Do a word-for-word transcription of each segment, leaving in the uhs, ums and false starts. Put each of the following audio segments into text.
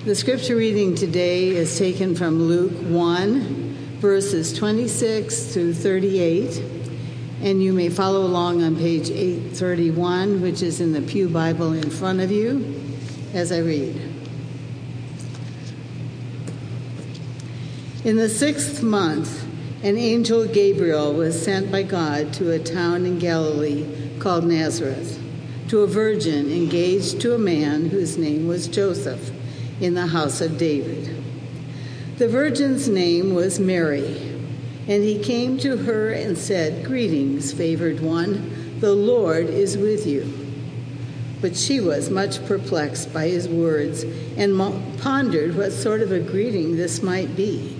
The scripture reading today is taken from Luke one, verses twenty-six through thirty-eight, and you may follow along on page eight thirty-one, which is in the Pew Bible in front of you, as I read. In the sixth month, an angel Gabriel was sent by God to a town in Galilee called Nazareth, to a virgin engaged to a man whose name was Joseph, in the house of David. The virgin's name was Mary, and he came to her and said, "Greetings, favored one, the Lord is with you." But she was much perplexed by his words and pondered what sort of a greeting this might be.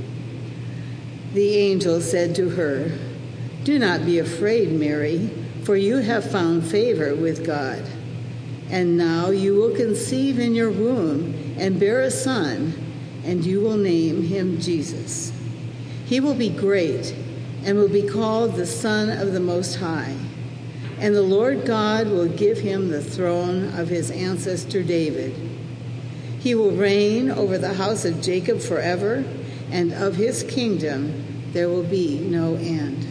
The angel said to her, "Do not be afraid, Mary, for you have found favor with God. And now you will conceive in your womb and bear a son, and you will name him Jesus. He will be great and will be called the Son of the Most High. And the Lord God will give him the throne of his ancestor David. He will reign over the house of Jacob forever, and of his kingdom there will be no end."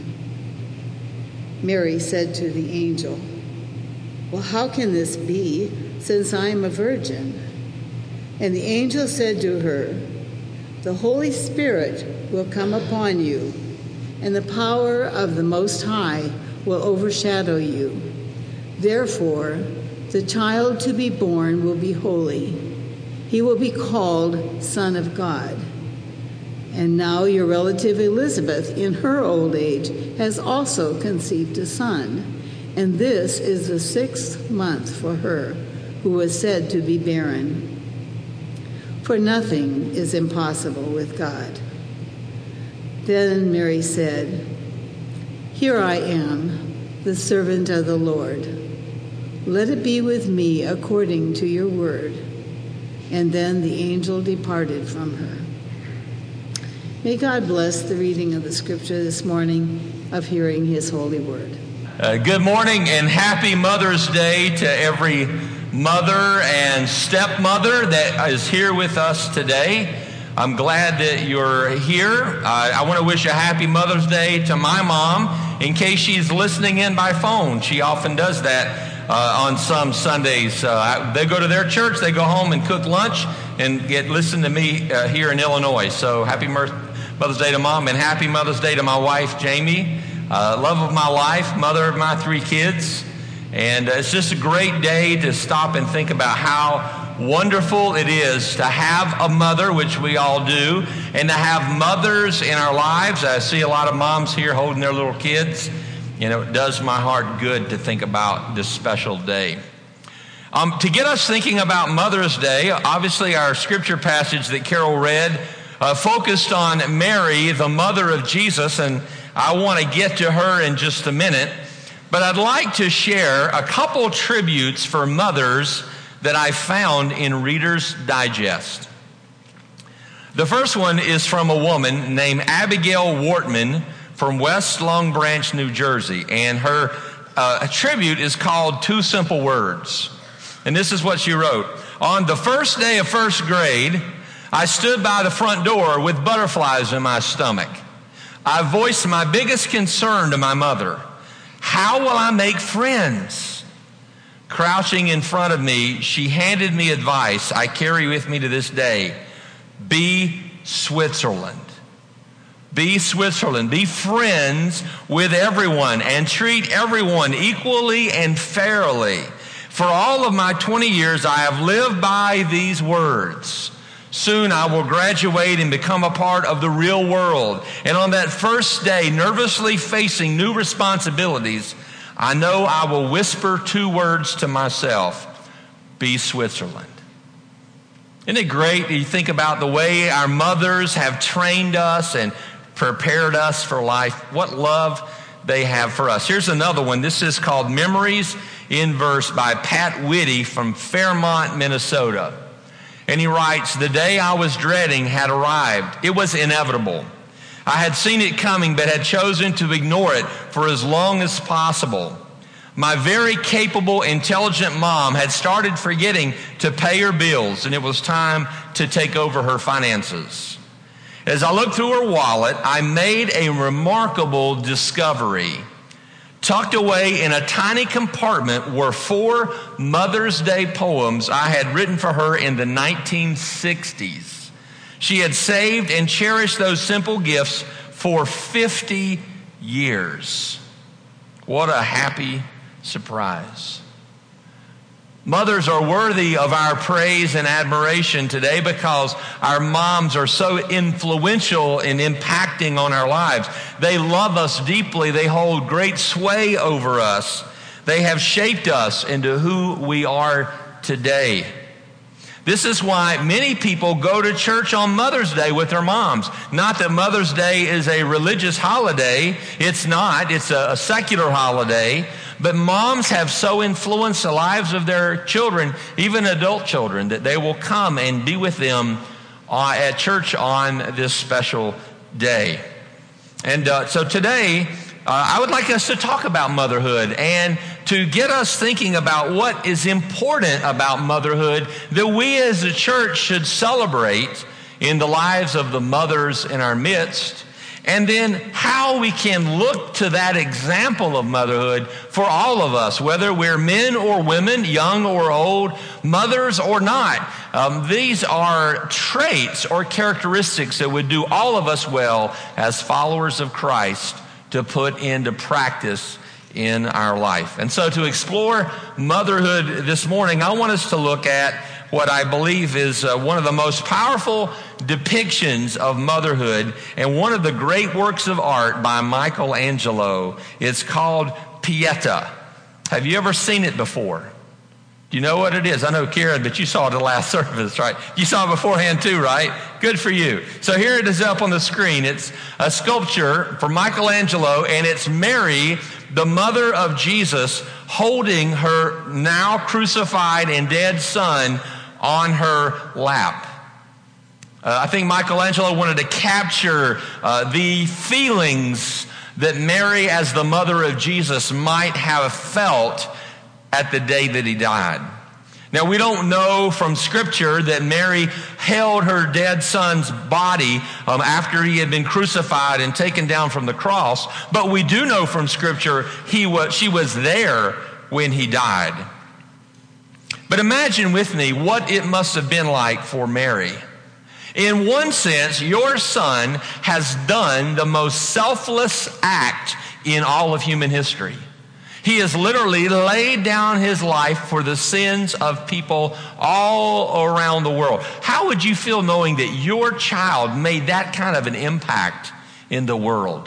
Mary said to the angel, "Well, how can this be, since I am a virgin?" And the angel said to her, "The Holy Spirit will come upon you, and the power of the Most High will overshadow you. Therefore, the child to be born will be holy. He will be called Son of God. And now your relative Elizabeth, in her old age, has also conceived a son, and this is the sixth month for her who was said to be barren. For nothing is impossible with God." Then Mary said, "Here I am, the servant of the Lord. Let it be with me according to your word." And then the angel departed from her. May God bless the reading of the scripture this morning, of hearing his holy word. Uh, good morning and happy Mother's Day to every mother and stepmother that is here with us today. I'm glad that you're here. Uh, I want to wish a happy Mother's Day to my mom, in case she's listening in by phone. She often does that uh, on some Sundays. Uh, they go to their church, they go home and cook lunch and get listen to me uh, here in Illinois. So happy Mother's Day to Mom, and happy Mother's Day to my wife, Jamie. Uh, love of my life, mother of my three kids. And uh, it's just a great day to stop and think about how wonderful it is to have a mother, which we all do, and to have mothers in our lives. I see a lot of moms here holding their little kids. You know, it does my heart good to think about this special day. Um, to get us thinking about Mother's Day, obviously our scripture passage that Carol read uh, focused on Mary, the mother of Jesus, and I want to get to her in just a minute. But I'd like to share a couple tributes for mothers that I found in Reader's Digest. The first one is from a woman named Abigail Wortman from West Long Branch, New Jersey. And her uh, tribute is called Two Simple Words. And this is what she wrote. "On the first day of first grade, I stood by the front door with butterflies in my stomach. I voiced my biggest concern to my mother. How will I make friends? Crouching in front of me, she handed me advice I carry with me to this day. Be Switzerland. Be Switzerland. Be friends with everyone and treat everyone equally and fairly. For all of my twenty years, I have lived by these words. Soon I will graduate and become a part of the real world. And on that first day, nervously facing new responsibilities, I know I will whisper two words to myself. Be Switzerland." Isn't it great? You think about the way our mothers have trained us and prepared us for life. What love they have for us. Here's another one. This is called Memories in Verse by Pat Whitty from Fairmont, Minnesota. And he writes, "The day I was dreading had arrived. It was inevitable. I had seen it coming, but had chosen to ignore it for as long as possible. My very capable, intelligent mom had started forgetting to pay her bills, and it was time to take over her finances. As I looked through her wallet, I made a remarkable discovery. Tucked away in a tiny compartment were four Mother's Day poems I had written for her in the nineteen sixties. She had saved and cherished those simple gifts for fifty years. What a happy surprise. Mothers are worthy of our praise and admiration today because our moms are so influential in impacting on our lives. They love us deeply. They hold great sway over us. They have shaped us into who we are today. This is why many people go to church on Mother's Day with their moms. Not that Mother's Day is a religious holiday. It's not. It's a, a secular holiday. But moms have so influenced the lives of their children, even adult children, that they will come and be with them uh, at church on this special day. And uh, so today, uh, I would like us to talk about motherhood and to get us thinking about what is important about motherhood that we as a church should celebrate in the lives of the mothers in our midst. And then how we can look to that example of motherhood for all of us, whether we're men or women, young or old, mothers or not. Um, these are traits or characteristics that would do all of us well as followers of Christ to put into practice in our life. And so to explore motherhood this morning, I want us to look at what I believe is uh, one of the most powerful depictions of motherhood and one of the great works of art by Michelangelo. It's called Pieta. Have you ever seen it before? Do you know what it is? I know, Karen, but you saw it at the last service, right? You saw it beforehand too, right? Good for you. So here it is up on the screen. It's a sculpture from Michelangelo, and it's Mary, the mother of Jesus, holding her now crucified and dead son on her lap. Uh, I think Michelangelo wanted to capture uh, the feelings that Mary, as the mother of Jesus, might have felt at the day that he died. Now, we don't know from Scripture that Mary held her dead son's body um, after he had been crucified and taken down from the cross, but we do know from Scripture he was, she was there when he died. But imagine with me what it must have been like for Mary. In one sense, your son has done the most selfless act in all of human history. He has literally laid down his life for the sins of people all around the world. How would you feel knowing that your child made that kind of an impact in the world?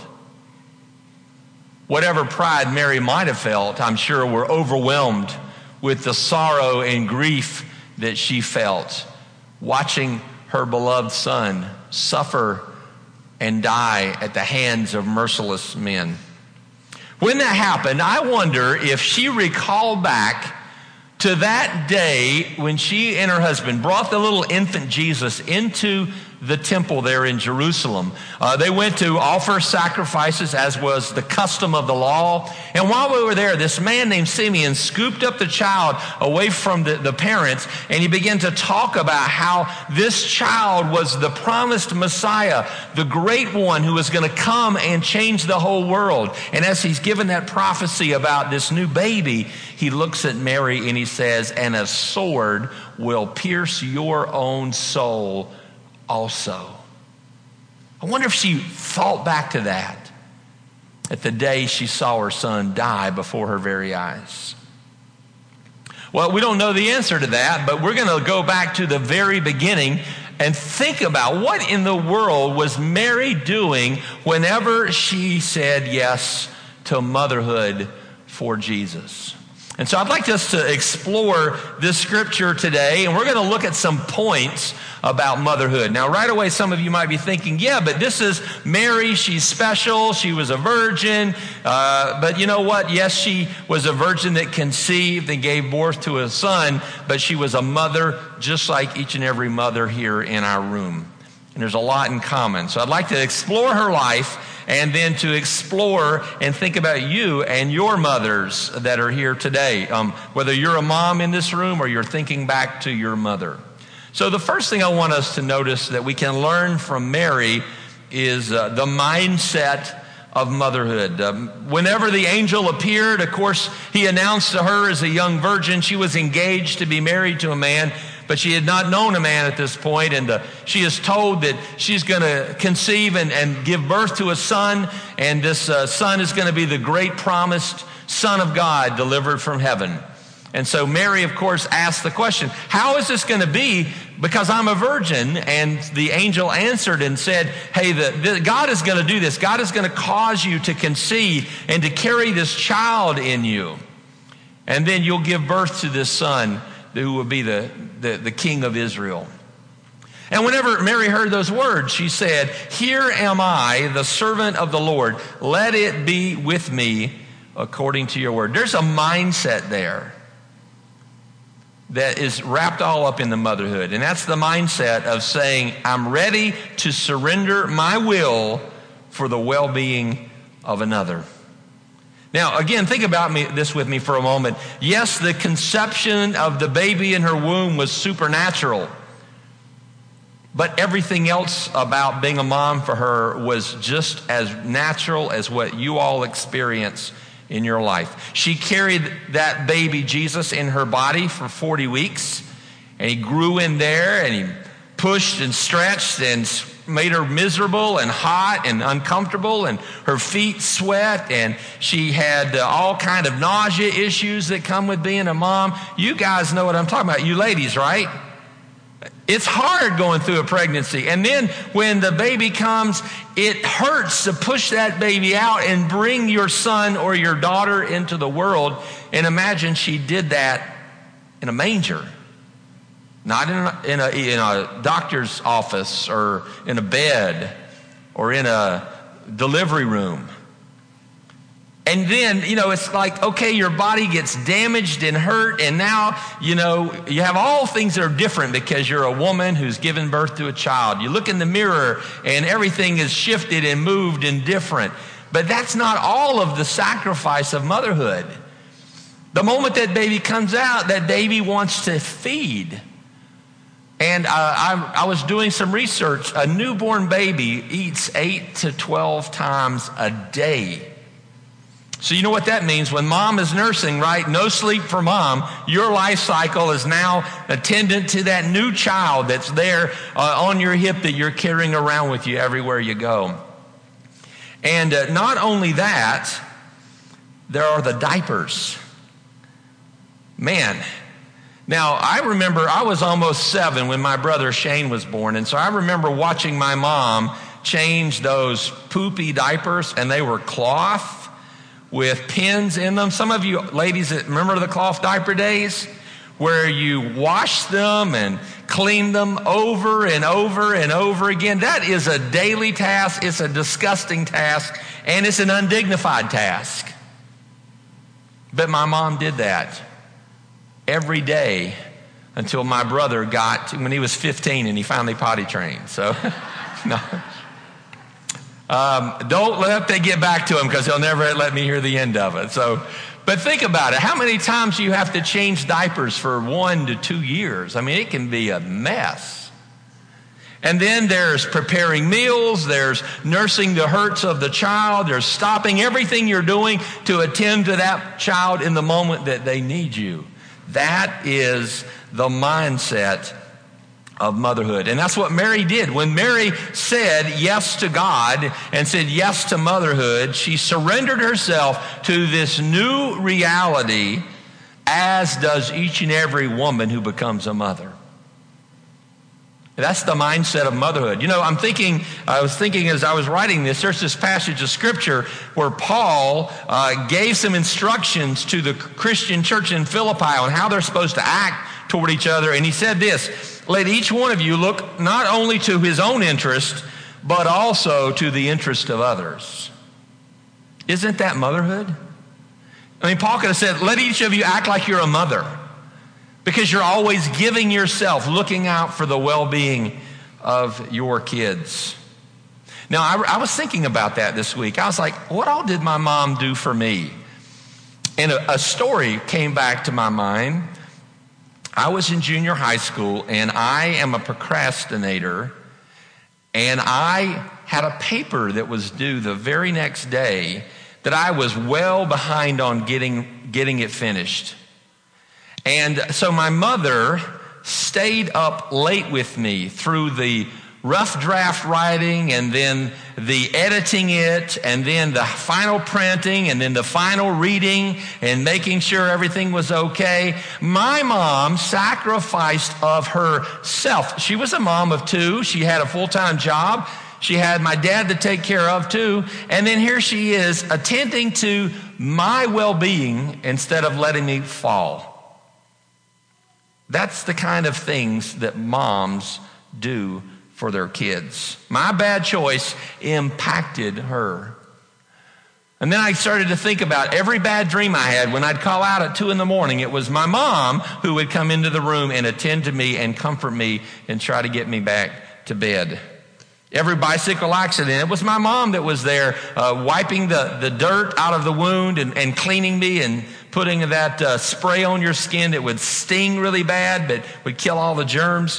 Whatever pride Mary might have felt, I'm sure were overwhelmed with the sorrow and grief that she felt, watching her beloved son suffer and die at the hands of merciless men. When that happened, I wonder if she recalled back to that day when she and her husband brought the little infant Jesus into the temple there in Jerusalem. Uh, they went to offer sacrifices, as was the custom of the law. And while we were there, this man named Simeon scooped up the child away from the, the parents, and he began to talk about how this child was the promised Messiah, the great one who was going to come and change the whole world. And as he's given that prophecy about this new baby, he looks at Mary and he says, "And a sword will pierce your own soul also." I wonder if she thought back to that at the day she saw her son die before her very eyes. Well, we don't know the answer to that, but we're going to go back to the very beginning and think about what in the world was Mary doing whenever she said yes to motherhood for Jesus. And so I'd like us to explore this scripture today, and we're going to look at some points about motherhood. Now, right away, some of you might be thinking, yeah, but this is Mary. She's special. She was a virgin. Uh, but you know what? Yes, she was a virgin that conceived and gave birth to a son, but she was a mother just like each and every mother here in our room. And there's a lot in common. So I'd like to explore her life and then to explore and think about you and your mothers that are here today. Um, whether you're a mom in this room or you're thinking back to your mother. So the first thing I want us to notice that we can learn from Mary is uh, the mindset of motherhood. Um, whenever the angel appeared, of course, he announced to her as a young virgin, she was engaged to be married to a man, but she had not known a man at this point, and uh, she is told that she's going to conceive and, and give birth to a son, and this uh, son is going to be the great promised Son of God delivered from heaven. And so Mary, of course, asked the question, how is this going to be? Because I'm a virgin. And the angel answered and said, hey, the, the, God is going to do this. God is going to cause you to conceive and to carry this child in you. And then you'll give birth to this son who will be the, the, the king of Israel. And whenever Mary heard those words, she said, here am I, the servant of the Lord. Let it be with me according to your word. There's a mindset there that is wrapped all up in the motherhood. And that's the mindset of saying, I'm ready to surrender my will for the well-being of another. Now, again, think about me, this with me for a moment. Yes, the conception of the baby in her womb was supernatural. But everything else about being a mom for her was just as natural as what you all experience in your life. She carried that baby Jesus in her body for forty weeks, and he grew in there, and he pushed and stretched and made her miserable and hot and uncomfortable, and her feet sweat, and she had uh, all kind of nausea issues that come with being a mom. You guys know what I'm talking about, you ladies, right? It's hard going through a pregnancy. And then when the baby comes, it hurts to push that baby out and bring your son or your daughter into the world. And imagine she did that in a manger. Not in a, in a, in a doctor's office or in a bed or in a delivery room. And then, you know, it's like, okay, your body gets damaged and hurt, and now, you know, you have all things that are different because you're a woman who's given birth to a child. You look in the mirror, and everything is shifted and moved and different. But that's not all of the sacrifice of motherhood. The moment that baby comes out, that baby wants to feed. And uh, I, I was doing some research. A newborn baby eats eight to twelve times a day. So you know what that means? When mom is nursing, right? No sleep for mom. Your life cycle is now attendant to that new child that's there uh, on your hip that you're carrying around with you everywhere you go. And uh, not only that, there are the diapers. Man. Now, I remember I was almost seven when my brother Shane was born. And so I remember watching my mom change those poopy diapers, and they were cloth with pins in them. Some of you ladies that remember the cloth diaper days where you wash them and clean them over and over and over again. That is a daily task. It's a disgusting task, and it's an undignified task. But my mom did that every day until my brother got to, when he was fifteen and he finally potty trained. So, no. Um, don't let that get back to him because he'll never let me hear the end of it. So, but think about it. How many times do you have to change diapers for one to two years? I mean, it can be a mess. And then there's preparing meals. There's nursing the hurts of the child. There's stopping everything you're doing to attend to that child in the moment that they need you. That is the mindset of motherhood. And that's what Mary did. When Mary said yes to God and said yes to motherhood, she surrendered herself to this new reality, as does each and every woman who becomes a mother. That's the mindset of motherhood. You know, I'm thinking, I was thinking as I was writing this, there's this passage of scripture where Paul uh, gave some instructions to the Christian church in Philippi on how they're supposed to act toward each other. And he said this, let each one of you look not only to his own interest, but also to the interest of others. Isn't that motherhood? I mean, Paul could have said, let each of you act like you're a mother, because you're always giving yourself, looking out for the well-being of your kids. Now, I, I was thinking about that this week. I was like, what all did my mom do for me? And a, a story came back to my mind. I was in junior high school, and I am a procrastinator, and I had a paper that was due the very next day that I was well behind on getting, getting it finished. And so my mother stayed up late with me through the rough draft writing and then the editing it and then the final printing and then the final reading and making sure everything was okay. My mom sacrificed of herself. She was a mom of two. She had a full-time job. She had my dad to take care of too. And then here she is attending to my well-being instead of letting me fall. That's the kind of things that moms do for their kids. My bad choice impacted her. And then I started to think about every bad dream I had. When I'd call out at two in the morning, it was my mom who would come into the room and attend to me and comfort me and try to get me back to bed. Every bicycle accident, it was my mom that was there uh, wiping the, the dirt out of the wound and, and cleaning me and putting that uh, spray on your skin that would sting really bad but would kill all the germs.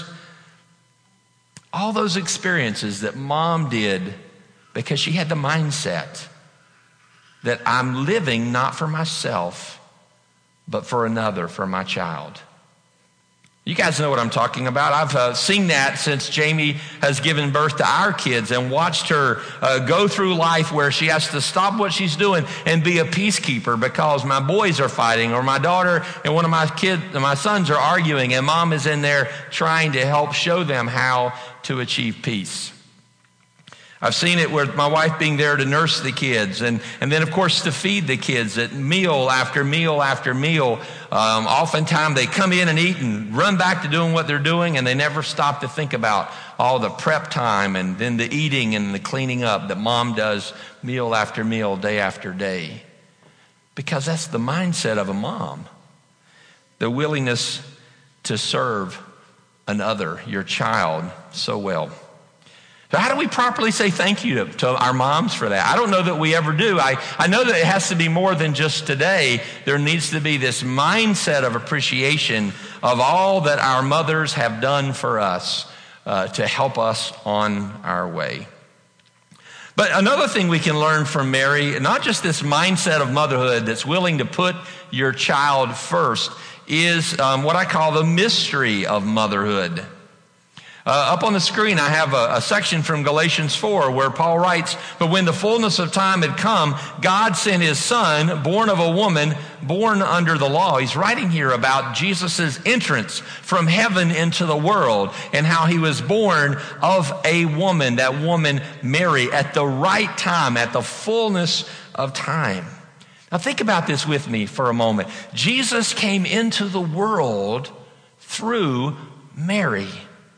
All those experiences that mom did because she had the mindset that I'm living not for myself, but for another, for my child. You guys know what I'm talking about. I've uh, seen that since Jamie has given birth to our kids and watched her uh, go through life where she has to stop what she's doing and be a peacekeeper because my boys are fighting or my daughter and one of my kids, my sons are arguing, and mom is in there trying to help show them how to achieve peace. I've seen it with my wife being there to nurse the kids and, and then, of course, to feed the kids at meal after meal after meal. Um, oftentimes they come in and eat and run back to doing what they're doing, and they never stop to think about all the prep time and then the eating and the cleaning up that mom does meal after meal, day after day. Because that's the mindset of a mom, the willingness to serve another, your child, so well. So how do we properly say thank you to, to our moms for that? I don't know that we ever do. I, I know that it has to be more than just today. There needs to be this mindset of appreciation of all that our mothers have done for us uh, to help us on our way. But another thing we can learn from Mary, not just this mindset of motherhood that's willing to put your child first, is um, what I call the mystery of motherhood. Uh, up on the screen, I have a, a section from Galatians four where Paul writes, "But when the fullness of time had come, God sent his son, born of a woman, born under the law." He's writing here about Jesus' entrance from heaven into the world and how he was born of a woman, that woman Mary, at the right time, at the fullness of time. Now think about this with me for a moment. Jesus came into the world through Mary.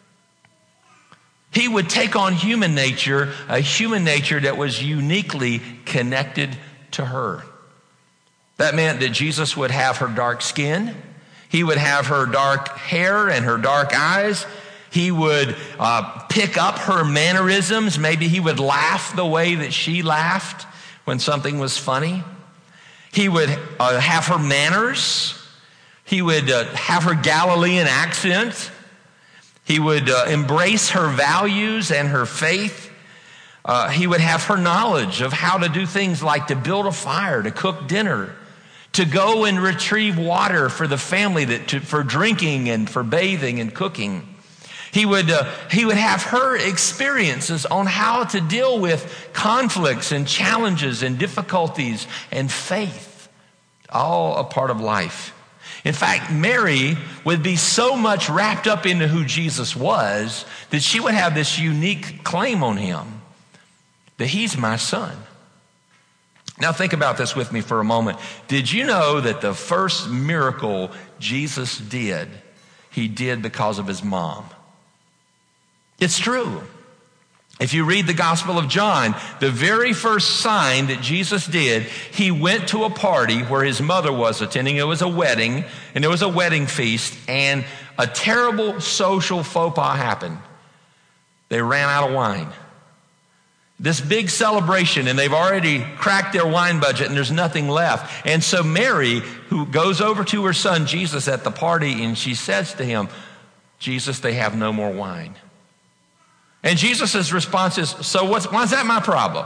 He would take on human nature, a human nature that was uniquely connected to her. That meant that Jesus would have her dark skin. He would have her dark hair and her dark eyes. He would uh, pick up her mannerisms. Maybe he would laugh the way that she laughed when something was funny. He would uh, have her manners. He would uh, have her Galilean accent. He would uh, embrace her values and her faith. Uh, he would have her knowledge of how to do things like to build a fire, to cook dinner, to go and retrieve water for the family, that to, for drinking and for bathing and cooking. He would, uh, he would have her experiences on how to deal with conflicts and challenges and difficulties and faith, all a part of life. In fact, Mary would be so much wrapped up into who Jesus was that she would have this unique claim on him, that he's my son. Now think about this with me for a moment. Did you know that the first miracle Jesus did, he did because of his mom? It's true. If you read the Gospel of John, the very first sign that Jesus did, he went to a party where his mother was attending. It was a wedding, and there was a wedding feast, and a terrible social faux pas happened. They ran out of wine. This big celebration, and they've already cracked their wine budget, and there's nothing left. And so Mary, who goes over to her son Jesus at the party, and she says to him, Jesus, they have no more wine. And Jesus' response is, so what's, why is that my problem?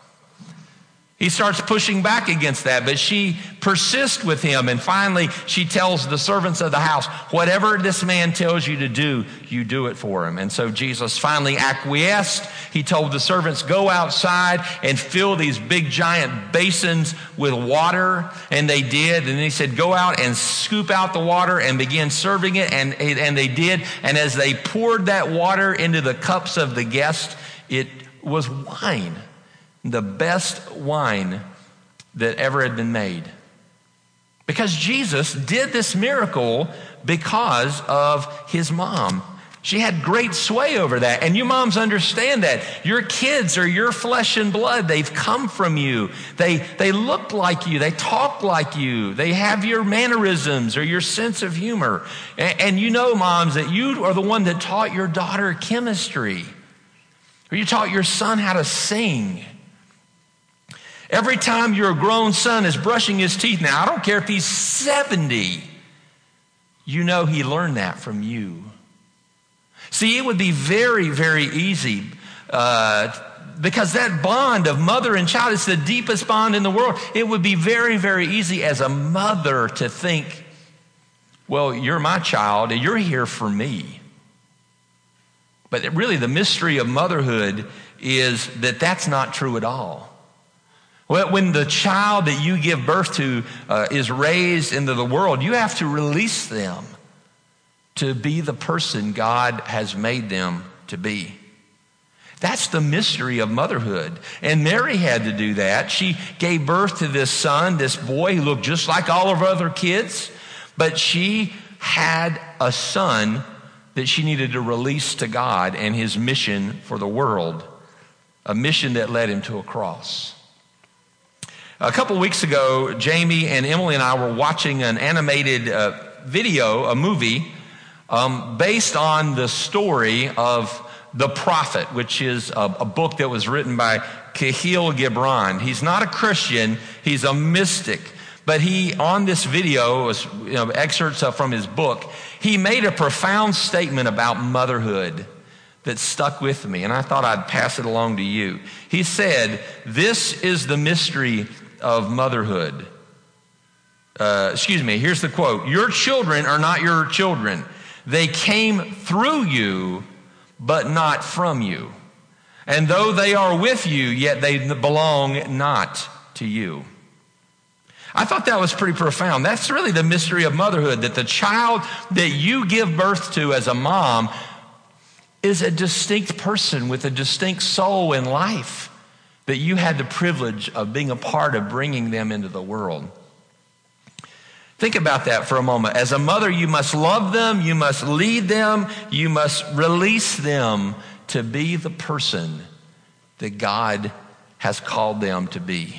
He starts pushing back against that, but she persists with him, and finally she tells the servants of the house, whatever this man tells you to do, you do it for him. And so Jesus finally acquiesced. He told the servants, go outside and fill these big giant basins with water, and they did. And then he said, go out and scoop out the water and begin serving it, and, and they did. And as they poured that water into the cups of the guests, it was wine. The best wine that ever had been made. Because Jesus did this miracle because of his mom. She had great sway over that. And you moms understand that. Your kids are your flesh and blood. They've come from you. They, they look like you. They talk like you. They have your mannerisms or your sense of humor. And, and you know, moms, that you are the one that taught your daughter chemistry. Or you taught your son how to sing. Every time your grown son is brushing his teeth now, I don't care if he's seventy, you know he learned that from you. See, it would be very, very easy uh, because that bond of mother and child is the deepest bond in the world. It would be very, very easy as a mother to think, well, you're my child and you're here for me. But really the mystery of motherhood is that that's not true at all. Well, when the child that you give birth to uh, is raised into the world, you have to release them to be the person God has made them to be. That's the mystery of motherhood. And Mary had to do that. She gave birth to this son, this boy who looked just like all of her other kids, but she had a son that she needed to release to God and his mission for the world, a mission that led him to a cross. A couple weeks ago, Jamie and Emily and I were watching an animated uh, video, a movie, um, based on the story of The Prophet, which is a, a book that was written by Kahlil Gibran. He's not a Christian, he's a mystic. But he, on this video, was, you know, excerpts from his book, he made a profound statement about motherhood that stuck with me, and I thought I'd pass it along to you. He said, this is the mystery of motherhood. Uh, excuse me, here's the quote. Your children are not your children. They came through you, but not from you. And though they are with you, yet they belong not to you. I thought that was pretty profound. That's really the mystery of motherhood, that the child that you give birth to as a mom is a distinct person with a distinct soul and life, that you had the privilege of being a part of bringing them into the world. Think about that for a moment. As a mother, you must love them, you must lead them, you must release them to be the person that God has called them to be.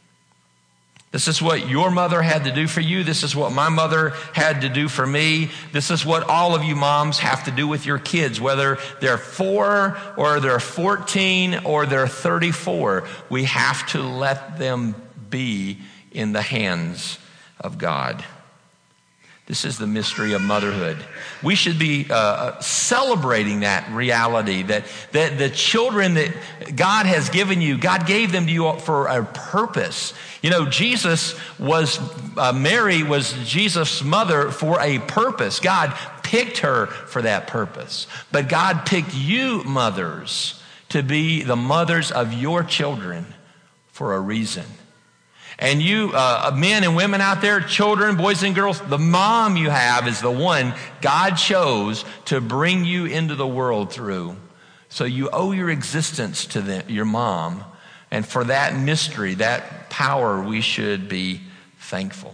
This is what your mother had to do for you. This is what my mother had to do for me. This is what all of you moms have to do with your kids, whether they're four or they're fourteen or they're thirty-four. We have to let them be in the hands of God. This is the mystery of motherhood. We should be uh, celebrating that reality, that, that the children that God has given you, God gave them to you for a purpose. You know, Jesus was, uh, Mary was Jesus' mother for a purpose. God picked her for that purpose. But God picked you, mothers, to be the mothers of your children for a reason. And you, uh, men and women out there, children, boys and girls, the mom you have is the one God chose to bring you into the world through. So you owe your existence to the, your mom. And for that mystery, that power, we should be thankful.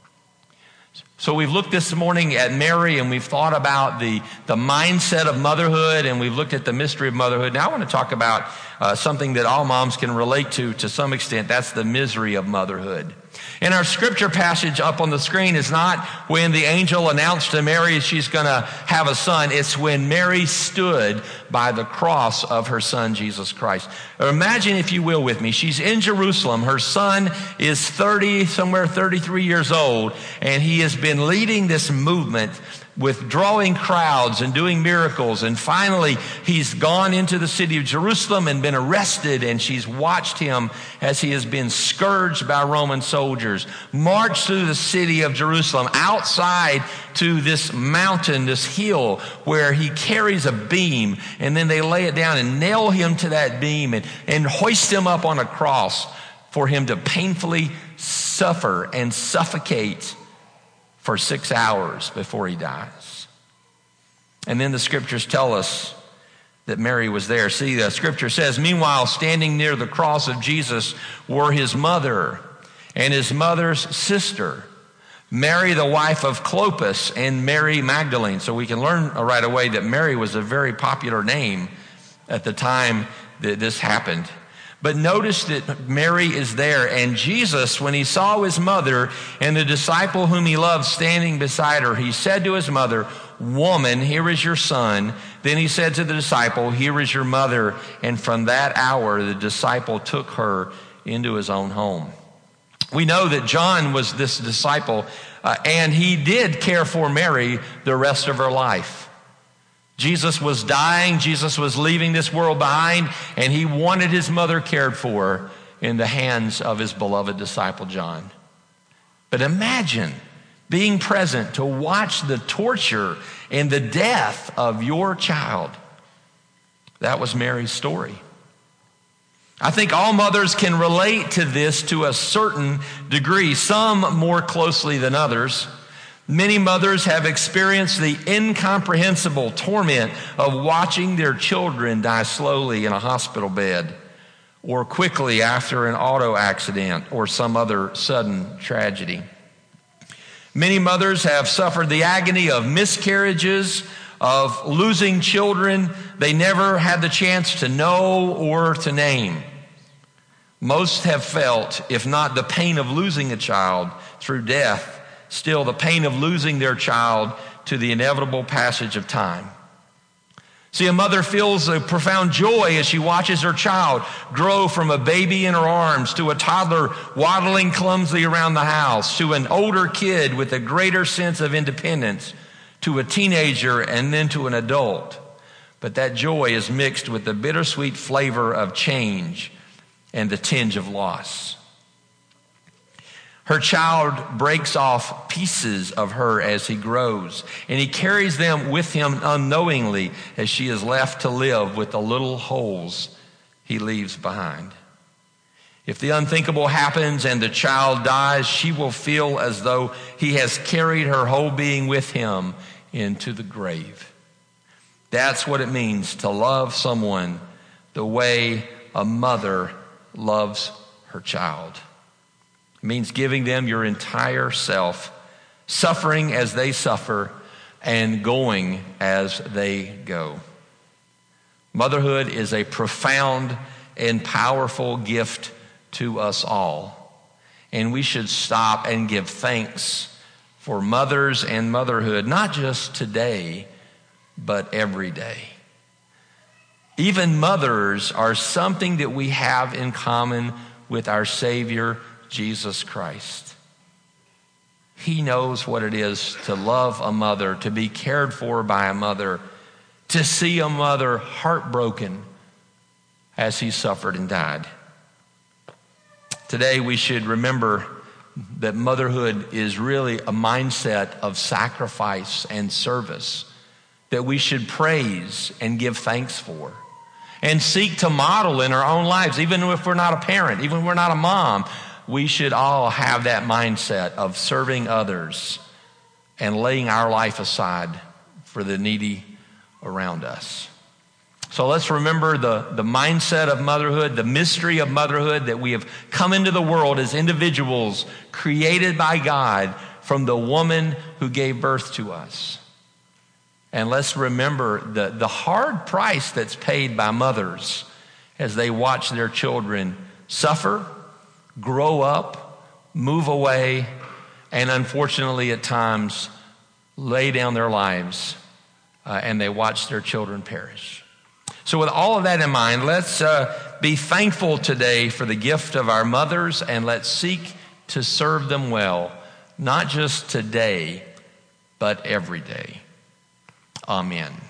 So we've looked this morning at Mary, and we've thought about the, the mindset of motherhood, and we've looked at the mystery of motherhood. Now I want to talk about uh, something that all moms can relate to to some extent. That's the misery of motherhood. And our scripture passage up on the screen is not when the angel announced to Mary she's going to have a son. It's when Mary stood by the cross of her son, Jesus Christ. Imagine, if you will, with me, she's in Jerusalem. Her son is thirty, somewhere thirty-three years old, and he has been leading this movement with drawing crowds and doing miracles. And finally, he's gone into the city of Jerusalem and been arrested, and she's watched him as he has been scourged by Roman soldiers, marched through the city of Jerusalem, outside to this mountain, this hill, where he carries a beam, and then they lay it down and nail him to that beam and, and hoist him up on a cross for him to painfully suffer and suffocate for six hours before he dies. And then the scriptures tell us that Mary was there. See, the scripture says, meanwhile, standing near the cross of Jesus were his mother and his mother's sister, Mary, the wife of Clopas, and Mary Magdalene. So we can learn right away that Mary was a very popular name at the time that this happened. But notice that Mary is there, and Jesus, when he saw his mother and the disciple whom he loved standing beside her, he said to his mother, "Woman, here is your son." Then he said to the disciple, "Here is your mother." And from that hour, the disciple took her into his own home. We know that John was this disciple, uh, and he did care for Mary the rest of her life. Jesus was dying. Jesus was leaving this world behind, and he wanted his mother cared for in the hands of his beloved disciple John. But imagine being present to watch the torture and the death of your child. That was Mary's story. I think all mothers can relate to this to a certain degree, some more closely than others. Many mothers have experienced the incomprehensible torment of watching their children die slowly in a hospital bed, or quickly after an auto accident or some other sudden tragedy. Many mothers have suffered the agony of miscarriages, of losing children they never had the chance to know or to name. Most have felt, if not the pain of losing a child through death, still the pain of losing their child to the inevitable passage of time. See, a mother feels a profound joy as she watches her child grow from a baby in her arms to a toddler waddling clumsily around the house, to an older kid with a greater sense of independence, to a teenager, and then to an adult. But that joy is mixed with the bittersweet flavor of change and the tinge of loss. Her child breaks off pieces of her as he grows, and he carries them with him unknowingly as she is left to live with the little holes he leaves behind. If the unthinkable happens and the child dies, she will feel as though he has carried her whole being with him into the grave. That's what it means to love someone the way a mother loves her child. It means giving them your entire self, suffering as they suffer, and going as they go. Motherhood is a profound and powerful gift to us all. And we should stop and give thanks for mothers and motherhood, not just today, but every day. Even mothers are something that we have in common with our Savior, Jesus Christ. He knows what it is to love a mother, to be cared for by a mother, to see a mother heartbroken as he suffered and died. Today we should remember that motherhood is really a mindset of sacrifice and service that we should praise and give thanks for and seek to model in our own lives. Even if we're not a parent, even if we're not a mom, we should all have that mindset of serving others and laying our life aside for the needy around us. So let's remember the, the mindset of motherhood, the mystery of motherhood, that we have come into the world as individuals created by God from the woman who gave birth to us. And let's remember the, the hard price that's paid by mothers as they watch their children suffer, grow up, move away, and unfortunately at times lay down their lives uh, and they watch their children perish. So with all of that in mind, let's uh, be thankful today for the gift of our mothers, and let's seek to serve them well, not just today, but every day. Amen.